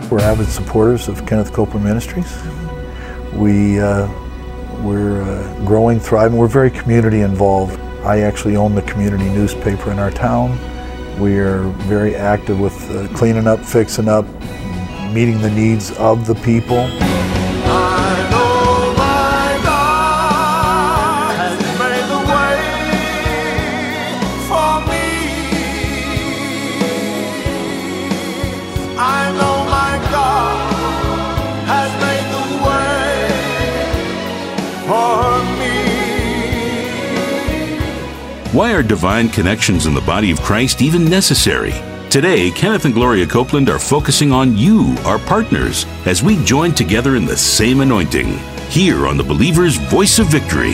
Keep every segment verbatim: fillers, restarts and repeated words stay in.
We're avid supporters of Kenneth Copeland Ministries. We, uh, we're uh, growing, thriving. We're very community involved. I actually own the community newspaper in our town. We are very active with uh, cleaning up, fixing up, meeting the needs of the people. Why are divine connections in the body of Christ even necessary? Today, Kenneth and Gloria Copeland are focusing on you, our partners, as we join together in the same anointing, here on the Believer's Voice of Victory.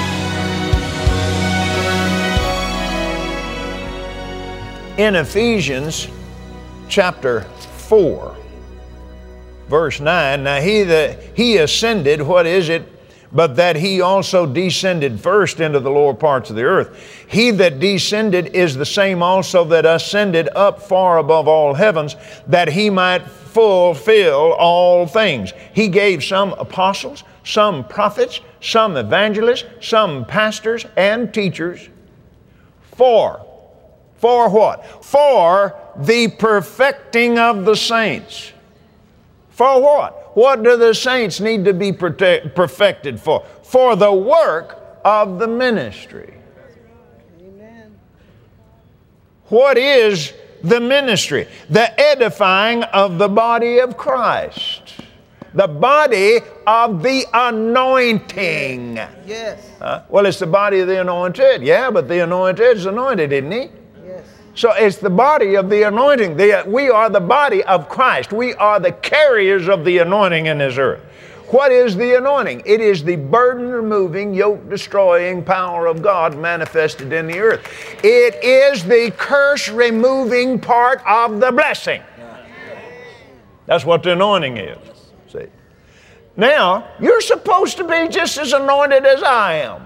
In Ephesians chapter four, verse nine, now he that he ascended, what is it? But that he also descended first into the lower parts of the earth. He that descended is the same also that ascended up far above all heavens, that he might fulfill all things. He gave some apostles, some prophets, some evangelists, some pastors and teachers. For, for what? For the perfecting of the saints. For what? What do the saints need to be protect, perfected for? For the work of the ministry. Amen. What is the ministry? The edifying of the body of Christ. The body of the anointing. Yes. Uh, well, it's the body of the anointed. Yeah, but the anointed is anointed, isn't he? So it's the body of the anointing. The, we are the body of Christ. We are the carriers of the anointing in this earth. What is the anointing? It is the burden-removing, yoke-destroying power of God manifested in the earth. It is the curse-removing part of the blessing. That's what the anointing is. See? Now, you're supposed to be just as anointed as I am.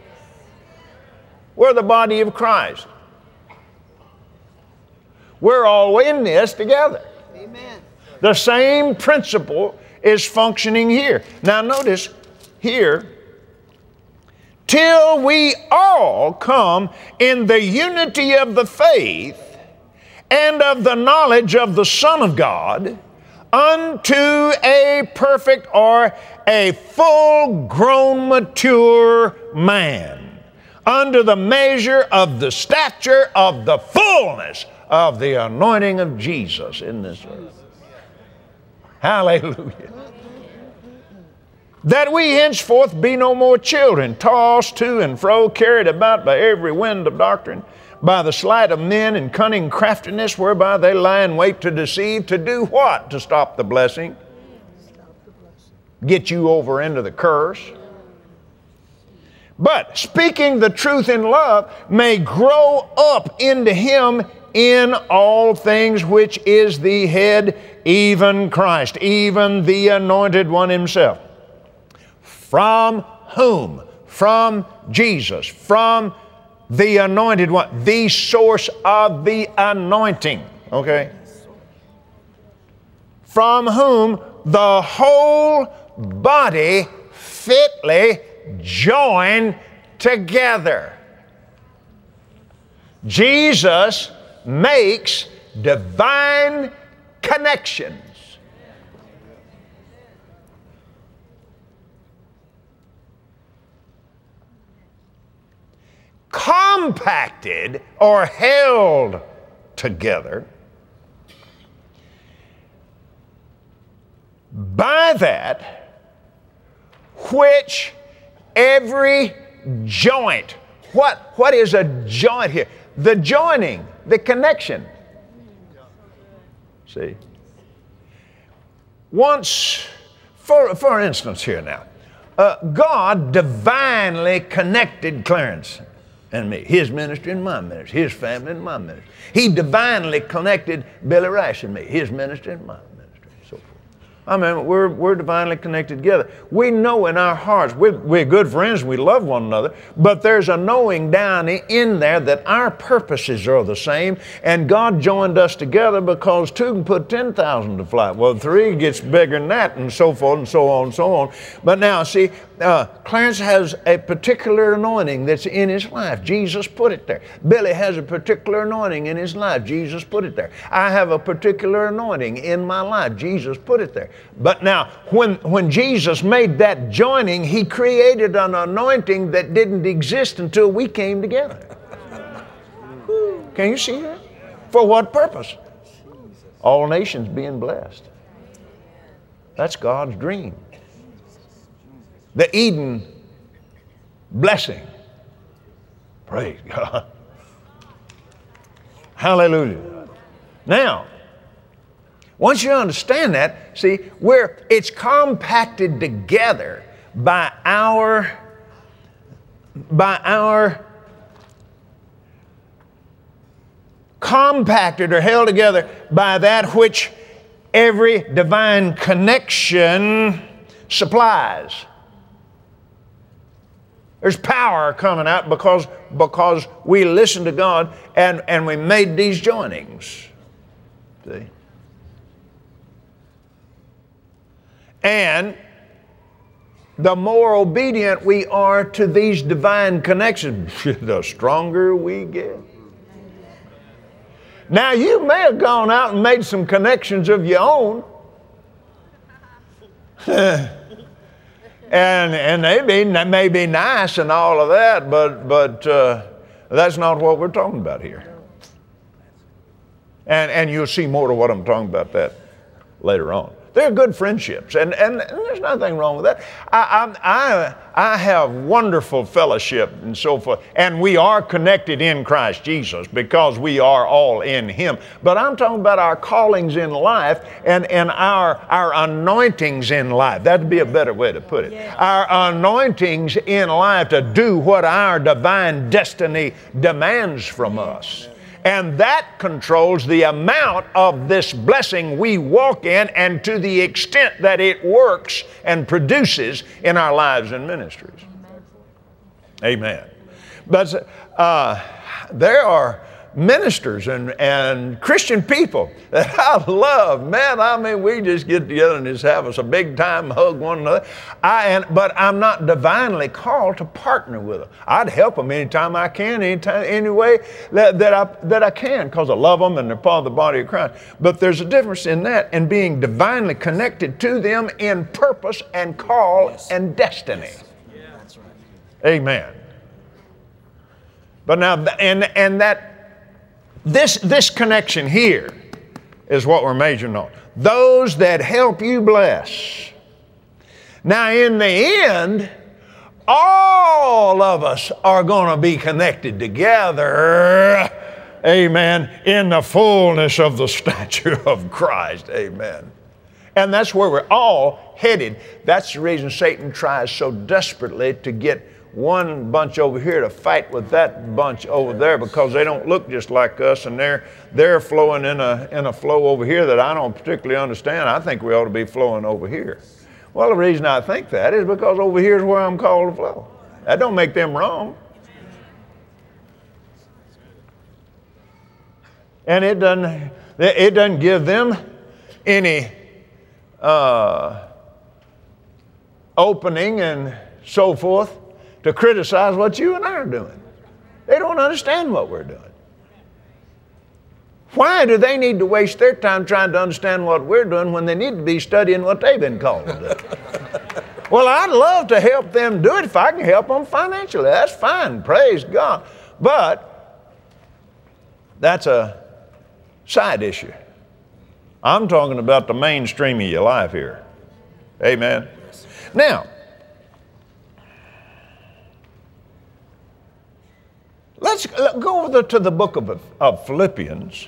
We're the body of Christ. We're all in this together. Amen. The same principle is functioning here. Now notice here, till we all come in the unity of the faith and of the knowledge of the Son of God unto a perfect or a full-grown mature man, under the measure of the stature of the fullness of the anointing of Jesus in this earth. Hallelujah. That we henceforth be no more children, tossed to and fro, carried about by every wind of doctrine, by the sleight of men and cunning craftiness, whereby they lie in wait to deceive, to do what? To stop the blessing. Get you over into the curse. But speaking the truth in love may grow up into him in all things, which is the head, even Christ, even the anointed one himself. From whom? From Jesus, from the anointed one, the source of the anointing, okay? From whom the whole body fitly joined together. Jesus makes divine connections. Compacted or held together by that which every joint. What, what is a joint here? The joining, the connection. See? Once, for, for instance here now, uh, God divinely connected Clarence and me, his ministry and my ministry, his family and my ministry. He divinely connected Billy Rash and me, his ministry and my ministry, and so forth. I mean, we're, we're divinely connected together. We know in our hearts, we're, we're good friends, we love one another, but there's a knowing down in there that our purposes are the same, and God joined us together because two can put ten thousand to flight. Well, three gets bigger than that, and so forth, and so on, and so on. But now, see, uh, Clarence has a particular anointing that's in his life. Jesus put it there. Billy has a particular anointing in his life. Jesus put it there. I have a particular anointing in my life. Jesus put it there. But now, when, when Jesus made that joining, He created an anointing that didn't exist until we came together. Can you see that? For what purpose? All nations being blessed. That's God's dream. The Eden blessing. Praise God. Hallelujah. Now, once you understand that, see, where it's compacted together by our, by our, compacted or held together by that which every divine connection supplies. There's power coming out because, because we listened to God and, and we made these joinings. See? And the more obedient we are to these divine connections, the stronger we get. Now, you may have gone out and made some connections of your own. and and they, be, they may be nice and all of that, but, but uh, that's not what we're talking about here. And, and you'll see more of what I'm talking about that later on. They're good friendships, and, and, and there's nothing wrong with that. I, I, I have wonderful fellowship and so forth, and we are connected in Christ Jesus because we are all in Him. But I'm talking about our callings in life and, and our, our anointings in life. That'd be a better way to put it. Yeah. Our anointings in life to do what our divine destiny demands from us. And that controls the amount of this blessing we walk in and to the extent that it works and produces in our lives and ministries. Amen. But uh, there are ministers and, and Christian people that I love. Man, I mean, we just get together and just have us a big time, hug one another. I, and, but I'm not divinely called to partner with them. I'd help them anytime I can, anytime, any way that, that, I, that I can, because I love them and they're part of the body of Christ. But there's a difference in that and being divinely connected to them in purpose and call yes. and destiny. Yes. Yeah, that's right. Amen. But now, and, and that This, this connection here is what we're majoring on. Those that help you bless. Now, in the end, all of us are going to be connected together, amen, in the fullness of the stature of Christ, amen. And that's where we're all headed. That's the reason Satan tries so desperately to get one bunch over here to fight with that bunch over there because they don't look just like us, and they're they're flowing in a in a flow over here that I don't particularly understand. I think we ought to be flowing over here. Well, the reason I think that is because over here is where I'm called to flow. That don't make them wrong. And it doesn't it doesn't give them any uh, opening and so forth to criticize what you and I are doing. They don't understand what we're doing. Why do they need to waste their time trying to understand what we're doing when they need to be studying what they've been called to do? Well, I'd love to help them do it if I can help them financially. That's fine, praise God. But that's a side issue. I'm talking about the mainstream of your life here. Amen. Now, let's go over to the book of, of Philippians.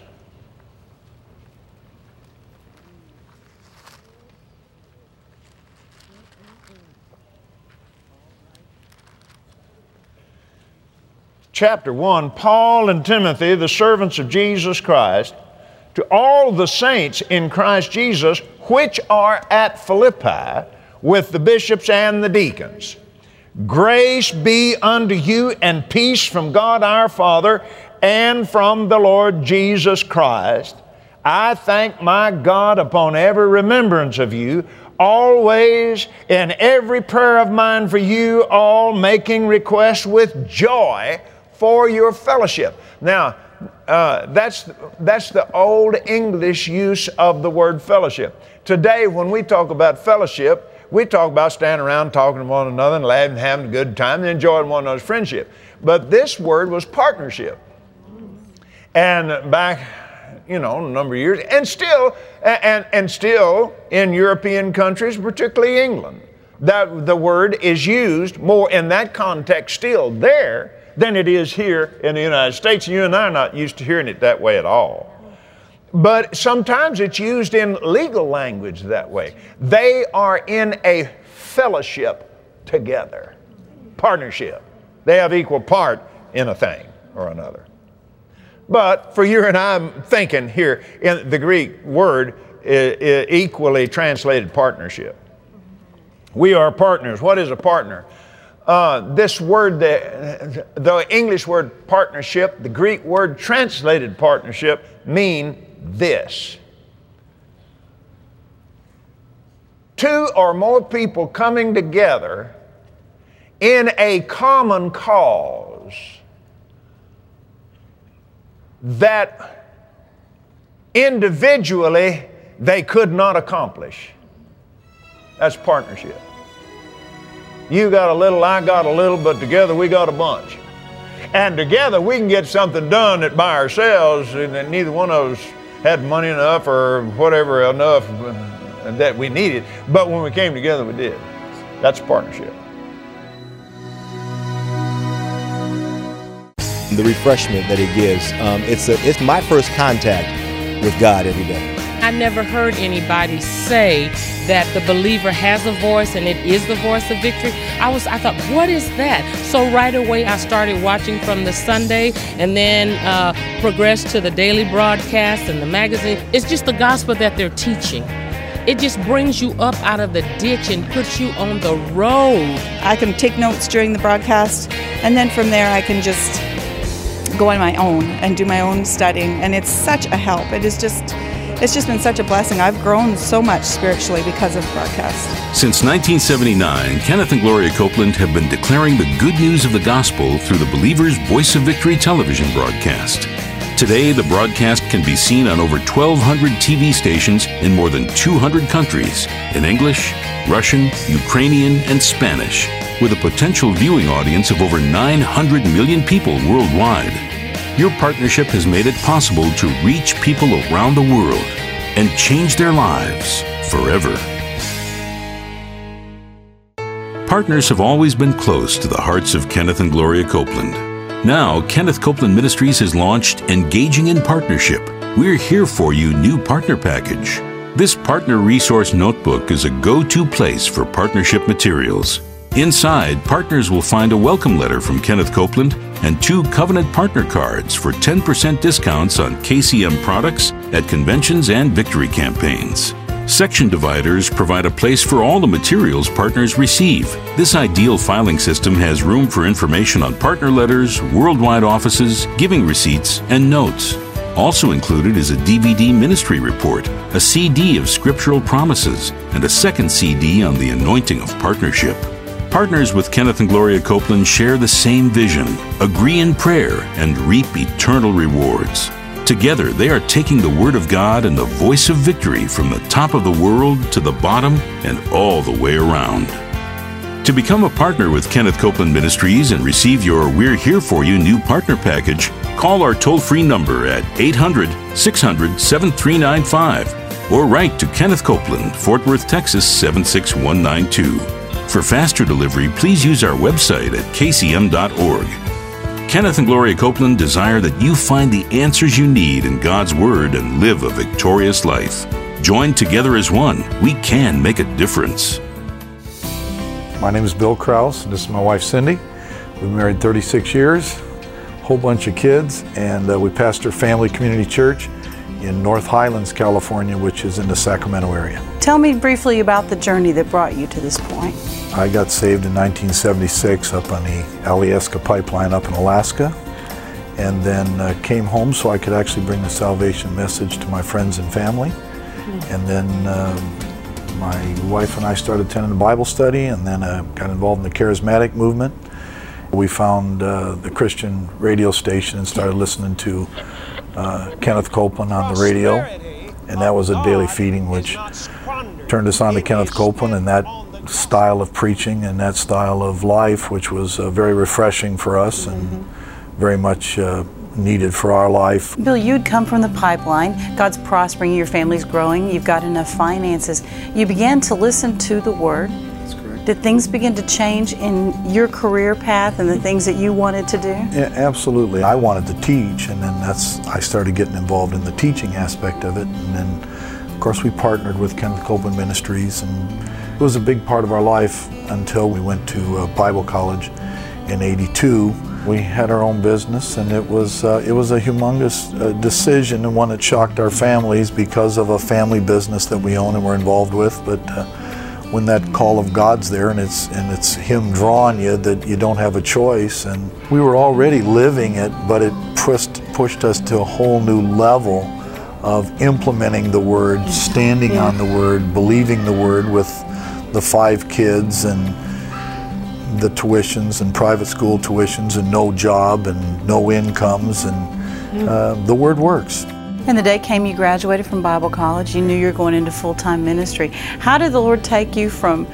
Chapter one, Paul and Timothy, the servants of Jesus Christ, to all the saints in Christ Jesus which are at Philippi with the bishops and the deacons. Grace be unto you and peace from God our Father and from the Lord Jesus Christ. I thank my God upon every remembrance of you, always in every prayer of mine for you all, making request with joy for your fellowship. Now, uh, that's, that's the old English use of the word fellowship. Today, when we talk about fellowship, we talk about standing around talking to one another and laughing, having a good time, and enjoying one another's friendship. But this word was partnership. And back, you know, a number of years, and still, and, and still in European countries, particularly England, that the word is used more in that context still there than it is here in the United States. You and I are not used to hearing it that way at all. But sometimes it's used in legal language that way. They are in a fellowship together, partnership. They have equal part in a thing or another. But for you and I, I'm thinking here in the Greek word is, is equally translated partnership. We are partners. What is a partner? Uh, this word, the, the English word partnership, the Greek word translated partnership mean this: two or more people coming together in a common cause that individually they could not accomplish. That's partnership. You got a little, I got a little, but together we got a bunch. And together we can get something done that by ourselves, and neither one of us had money enough or whatever enough that we needed. But when we came together, we did. That's partnership. The refreshment that it gives, um, it's, a, it's my first contact with God every day. I never heard anybody say that the believer has a voice and it is the voice of victory. I was, I thought, what is that? So right away I started watching from the Sunday and then uh, progressed to the daily broadcast and the magazine. It's just the gospel that they're teaching. It just brings you up out of the ditch and puts you on the road. I can take notes during the broadcast, and then from there I can just go on my own and do my own studying, and it's such a help. It is just, it's just been such a blessing. I've grown so much spiritually because of broadcast. Since nineteen seventy-nine, Kenneth and Gloria Copeland have been declaring the good news of the gospel through the Believer's Voice of Victory television broadcast. Today, the broadcast can be seen on over twelve hundred T V stations in more than two hundred countries in English, Russian, Ukrainian, and Spanish, with a potential viewing audience of over nine hundred million people worldwide. Your partnership has made it possible to reach people around the world and change their lives forever. Partners have always been close to the hearts of Kenneth and Gloria Copeland. Now, Kenneth Copeland Ministries has launched Engaging in Partnership. We're Here For You new partner package. This partner resource notebook is a go-to place for partnership materials. Inside, partners will find a welcome letter from Kenneth Copeland and two covenant partner cards for ten percent discounts on K C M products at conventions and victory campaigns. Section dividers provide a place for all the materials partners receive. This ideal filing system has room for information on partner letters, worldwide offices, giving receipts, and notes. Also included is a D V D ministry report, a C D of scriptural promises, and a second C D on the anointing of partnership. Partners with Kenneth and Gloria Copeland share the same vision, agree in prayer, and reap eternal rewards. Together, they are taking the Word of God and the voice of victory from the top of the world to the bottom and all the way around. To become a partner with Kenneth Copeland Ministries and receive your We're Here For You new partner package, call our toll-free number at eight hundred, six hundred, seven three nine five or write to Kenneth Copeland, Fort Worth, Texas seven six one nine two. For faster delivery, please use our website at k c m dot org. Kenneth and Gloria Copeland desire that you find the answers you need in God's Word and live a victorious life. Joined together as one, we can make a difference. My name is Bill Krause, and this is my wife Cindy. We've been married thirty-six years, a whole bunch of kids, and uh, we pastor Family Community Church in North Highlands, California, which is in the Sacramento area. Tell me briefly about the journey that brought you to this point. I got saved in nineteen seventy-six up on the Alyeska pipeline up in Alaska, and then uh, came home so I could actually bring the salvation message to my friends and family. Mm-hmm. And then uh, my wife and I started attending the Bible study, and then uh, got involved in the charismatic movement. We found uh, the Christian radio station and started listening to uh, Kenneth Copeland on the radio, and that was a daily feeding which turned us on to Kenneth Copeland and that style of preaching and that style of life, which was uh, very refreshing for us and mm-hmm. very much uh, needed for our life. Bill, you'd come from the pipeline. God's prospering, your family's growing, you've got enough finances. You began to listen to the Word. That's correct. Did things begin to change in your career path and the things that you wanted to do? Yeah, absolutely. I wanted to teach, and then that's I started getting involved in the teaching aspect of it. And then, of course, we partnered with Kenneth Copeland Ministries, and it was a big part of our life until we went to uh, Bible college in eighty-two. We had our own business, and it was uh, it was a humongous uh, decision, and one that shocked our families because of a family business that we own and we're involved with. But uh, when that call of God's there, and it's and it's Him drawing you, that you don't have a choice. And we were already living it, but it pushed pushed us to a whole new level of implementing the Word, standing yeah. on the Word, believing the Word with the five kids and the tuitions and private school tuitions and no job and no incomes, and uh, the Word works. And the day came you graduated from Bible college. You knew you were going into full-time ministry. How did the Lord take you from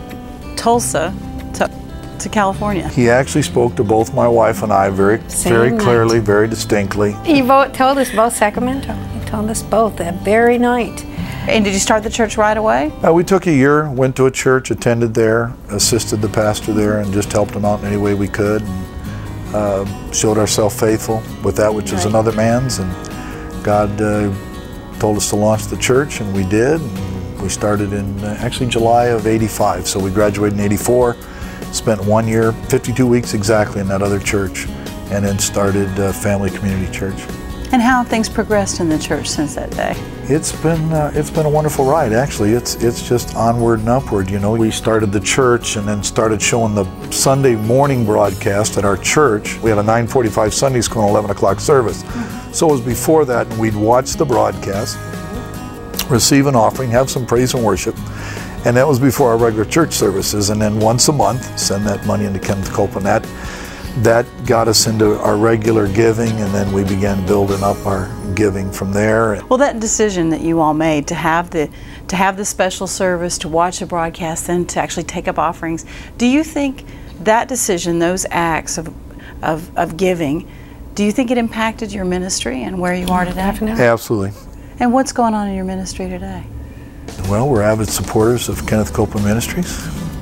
Tulsa to, to California? He actually spoke to both my wife and I very, Same very night. clearly, very distinctly. He both told us both Sacramento. He told us both that very night. And did you start the church right away? Uh, we took a year, went to a church, attended there, assisted the pastor there, and just helped him out in any way we could. And, uh, showed ourselves faithful with that which right. is another man's. And God uh, told us to launch the church, and we did. And we started in uh, actually July of eighty-five. So we graduated in eighty-four, spent one year, fifty-two weeks exactly in that other church, and then started uh, Family Community Church. And how have things progressed in the church since that day? It's been uh, it's been a wonderful ride. Actually, it's it's just onward and upward. You know, we started the church and then started showing the Sunday morning broadcast at our church. We had a nine forty-five Sunday school and eleven o'clock service. Mm-hmm. So it was before that, and we'd watch the broadcast, receive an offering, have some praise and worship, and that was before our regular church services. And then once a month, send that money into Kenneth Copeland. That That got us into our regular giving, and then we began building up our giving from there. Well, that decision that you all made to have the to have the special service, to watch the broadcast, then to actually take up offerings, do you think that decision, those acts of of, of giving, do you think it impacted your ministry and where you are today? Definitely. Absolutely. And what's going on in your ministry today? Well, we're avid supporters of Kenneth Copeland Ministries.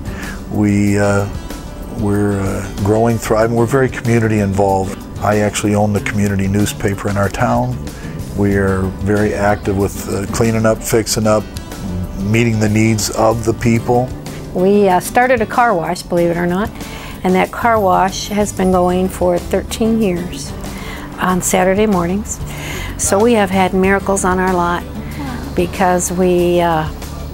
We uh, We're uh, growing, thriving. We're very community involved. I actually own the community newspaper in our town. We are very active with uh, cleaning up, fixing up, meeting the needs of the people. We uh, started a car wash, believe it or not, and that car wash has been going for thirteen years on Saturday mornings. So we have had miracles on our lot because we, uh,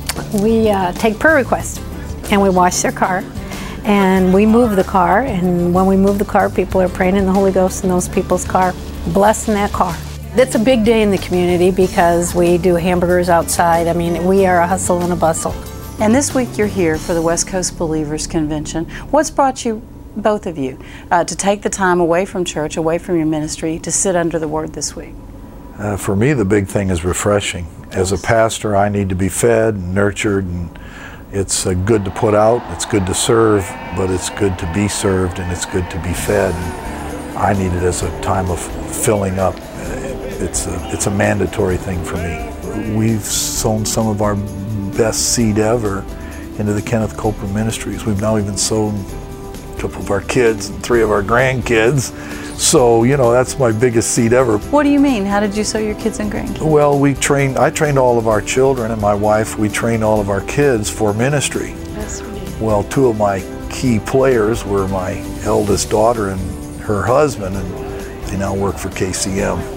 we uh, take prayer requests and we wash their car. And we move the car, and when we move the car, people are praying in the Holy Ghost in those people's car, blessing that car. It's a big day in the community because we do hamburgers outside. I mean, we are a hustle and a bustle. And this week you're here for the West Coast Believers Convention. What's brought you, both of you, uh, to take the time away from church, away from your ministry, to sit under the Word this week? Uh, for me, the big thing is refreshing. As a pastor, I need to be fed and nurtured, and it's uh, good to put out, it's good to serve, but it's good to be served, and it's good to be fed. And I need it as a time of filling up. It's a, it's a mandatory thing for me. We've sown some of our best seed ever into the Kenneth Copeland Ministries. We've now even sown a couple of our kids and three of our grandkids. So, you know, that's my biggest seed ever. What do you mean? How did you sow your kids and grandkids? Well, we trained, I trained all of our children, and my wife, we trained all of our kids for ministry. That's sweet. Well, two of my key players were my eldest daughter and her husband, and they now work for K C M.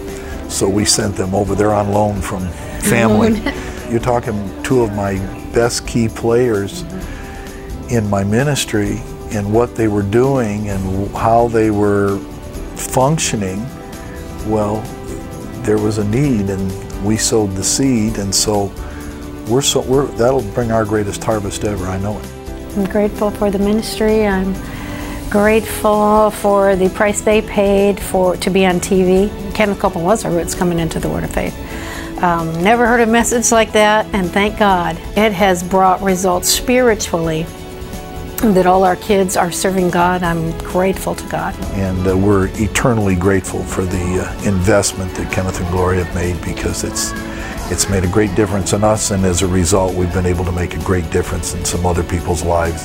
So we sent them over. They're on loan from family. You're talking two of my best key players in my ministry, and what they were doing and how they were functioning. Well, there was a need, and we sowed the seed, and so we're so we're that'll bring our greatest harvest ever. I know it. I'm grateful for the ministry. I'm grateful for the price they paid for to be on T V. Kenneth Copeland was our roots coming into the Word of Faith. Um, never heard a message like that, and thank God it has brought results spiritually, that all our kids are serving God. I'm grateful to God. And uh, we're eternally grateful for the uh, investment that Kenneth and Gloria have made, because it's it's made a great difference in us, and as a result, we've been able to make a great difference in some other people's lives.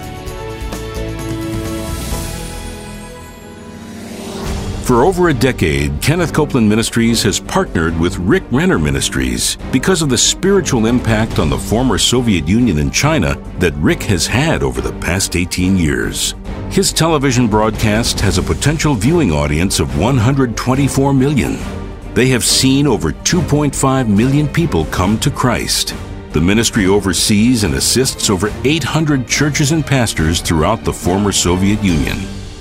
For over a decade, Kenneth Copeland Ministries has partnered with Rick Renner Ministries because of the spiritual impact on the former Soviet Union and China that Rick has had over the past eighteen years. His television broadcast has a potential viewing audience of one hundred twenty-four million. They have seen over two point five million people come to Christ. The ministry oversees and assists over eight hundred churches and pastors throughout the former Soviet Union.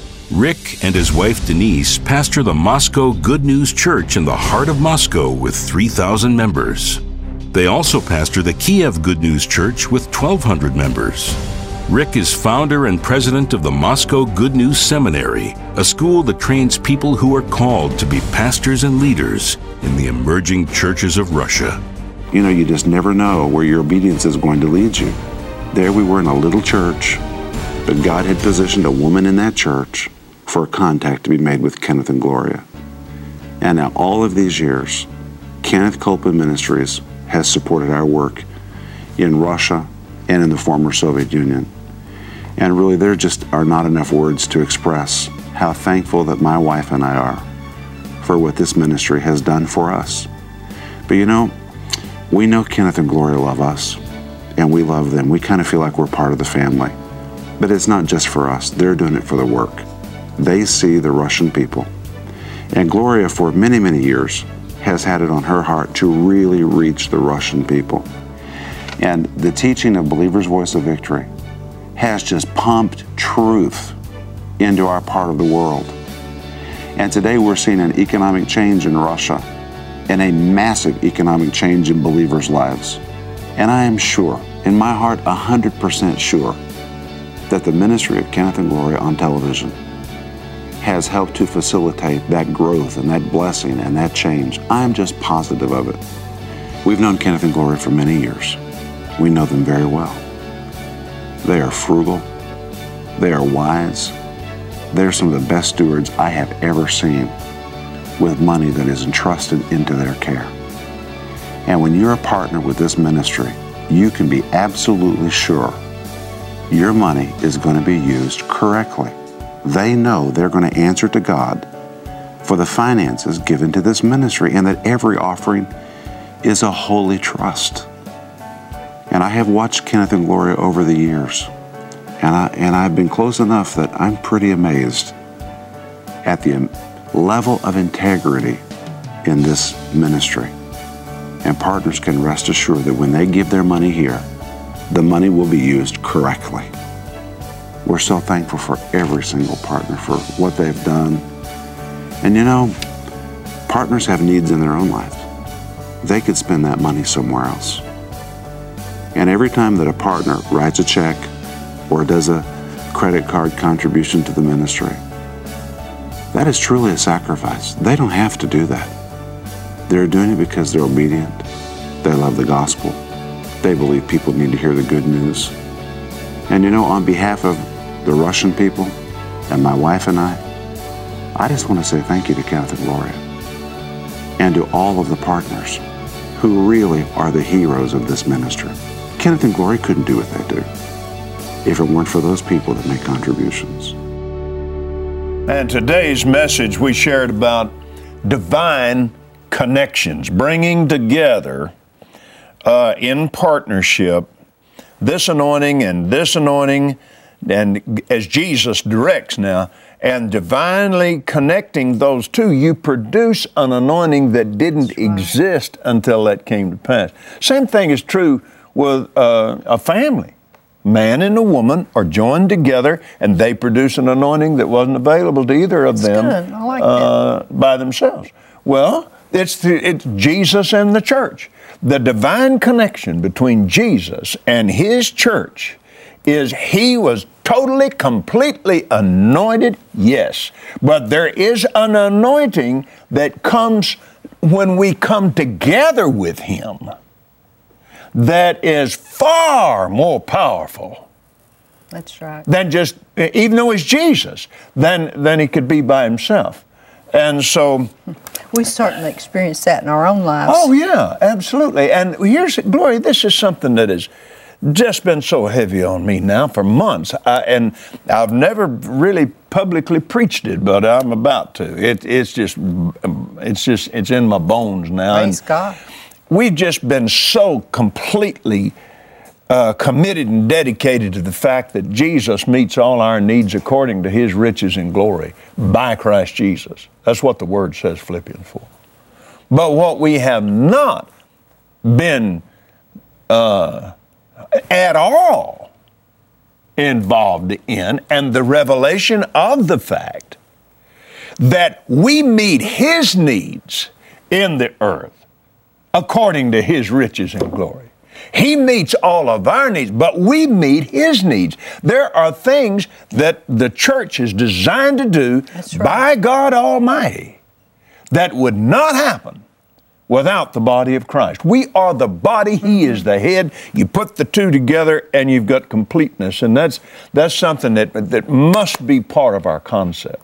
Rick and his wife Denise pastor the Moscow Good News Church in the heart of Moscow with three thousand members. They also pastor the Kiev Good News Church with twelve hundred members. Rick is founder and president of the Moscow Good News Seminary, a school that trains people who are called to be pastors and leaders in the emerging churches of Russia. You know, you just never know where your obedience is going to lead you. There we were in a little church, but God had positioned a woman in that church for a contact to be made with Kenneth and Gloria. And now all of these years, Kenneth Copeland Ministries has supported our work in Russia and in the former Soviet Union. And really, there just are not enough words to express how thankful that my wife and I are for what this ministry has done for us. But you know, we know Kenneth and Gloria love us, and we love them. We kind of feel like we're part of the family. But it's not just for us. They're doing it for the work. They see the Russian people. And Gloria, for many, many years, has had it on her heart to really reach the Russian people. And the teaching of Believer's Voice of Victory has just pumped truth into our part of the world. And today we're seeing an economic change in Russia and a massive economic change in believers' lives. And I am sure, in my heart, one hundred percent sure, that the ministry of Kenneth and Gloria on television has helped to facilitate that growth and that blessing and that change. I'm just positive of it. We've known Kenneth and Gloria for many years. We know them very well. They are frugal. They are wise. They're some of the best stewards I have ever seen with money that is entrusted into their care. And when you're a partner with this ministry, you can be absolutely sure your money is going to be used correctly. They know they're going to answer to God for the finances given to this ministry, and that every offering is a holy trust. And I have watched Kenneth and Gloria over the years, and, I, and I've been close enough that I'm pretty amazed at the level of integrity in this ministry. And partners can rest assured that when they give their money here, the money will be used correctly. We're so thankful for every single partner for what they've done. And you know, partners have needs in their own life. They could spend that money somewhere else. And every time that a partner writes a check or does a credit card contribution to the ministry, that is truly a sacrifice. They don't have to do that. They're doing it because they're obedient. They love the gospel. They believe people need to hear the good news. And you know, on behalf of the Russian people and my wife and I, I just want to say thank you to Kenneth and Gloria and to all of the partners who really are the heroes of this ministry. Kenneth and Gloria couldn't do what they do if it weren't for those people that make contributions. And today's message we shared about divine connections, bringing together uh, in partnership this anointing and this anointing and as Jesus directs now, and divinely connecting those two, you produce an anointing that didn't right. exist until that came to pass. Same thing is true with uh, a family. Man and a woman are joined together, and they produce an anointing that wasn't available to either of That's them good. I like uh, by themselves. Well, it's the, it's Jesus and the church. The divine connection between Jesus and His church is He was totally, completely anointed, yes. But there is an anointing that comes when we come together with Him that is far more powerful. That's right. Than just, even though He's Jesus, than, than He could be by Himself. And so... We certainly experience that in our own lives. Oh, yeah, absolutely. And here's, Gloria, this is something that has just been so heavy on me now for months. I, and I've never really publicly preached it, but I'm about to. It, it's just, it's just, it's in my bones now. Praise and God. We've just been so completely uh, committed and dedicated to the fact that Jesus meets all our needs according to His riches and glory by Christ Jesus. That's what the Word says, Philippians four. But what we have not been uh, at all involved in, and the revelation of the fact that we meet His needs in the earth according to His riches and glory. He meets all of our needs, but we meet His needs. There are things that the church is designed to do right. by God Almighty that would not happen without the body of Christ. We are the body, He is the head. You put the two together and you've got completeness, and that's that's something that, that must be part of our concept.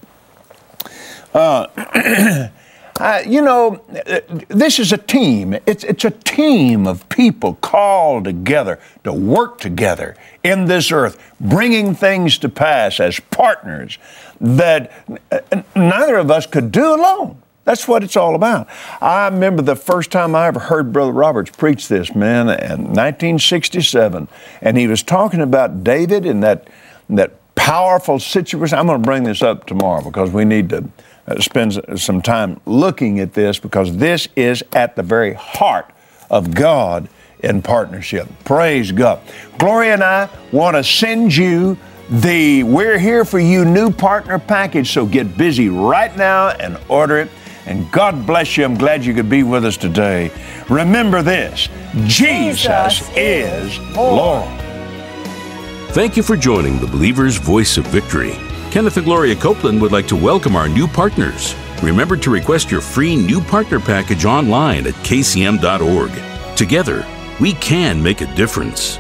Uh, Uh, you know, this is a team. It's, it's a team of people called together to work together in this earth, bringing things to pass as partners that neither of us could do alone. That's what it's all about. I remember the first time I ever heard Brother Roberts preach this, man, in nineteen sixty-seven, and he was talking about David and that, that powerful situation. I'm going to bring this up tomorrow because we need to Uh, spend some time looking at this, because this is at the very heart of God in partnership. Praise God. Gloria and I want to send you the We're Here For You new partner package, so get busy right now and order it. And God bless you. I'm glad you could be with us today. Remember this, Jesus, Jesus is Lord. Thank you for joining the Believer's Voice of Victory. Kenneth and Gloria Copeland would like to welcome our new partners. Remember to request your free new partner package online at k c m dot org. Together, we can make a difference.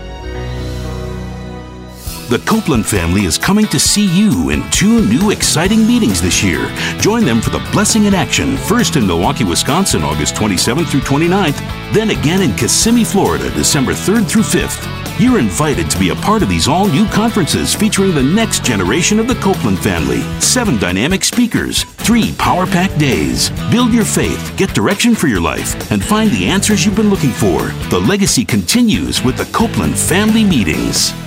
The Copeland family is coming to see you in two new exciting meetings this year. Join them for the Blessing in Action, first in Milwaukee, Wisconsin, August twenty-seventh through twenty-ninth, then again in Kissimmee, Florida, December third through fifth. You're invited to be a part of these all-new conferences featuring the next generation of the Copeland family. Seven dynamic speakers, three power-packed days. Build your faith, get direction for your life, and find the answers you've been looking for. The legacy continues with the Copeland family meetings.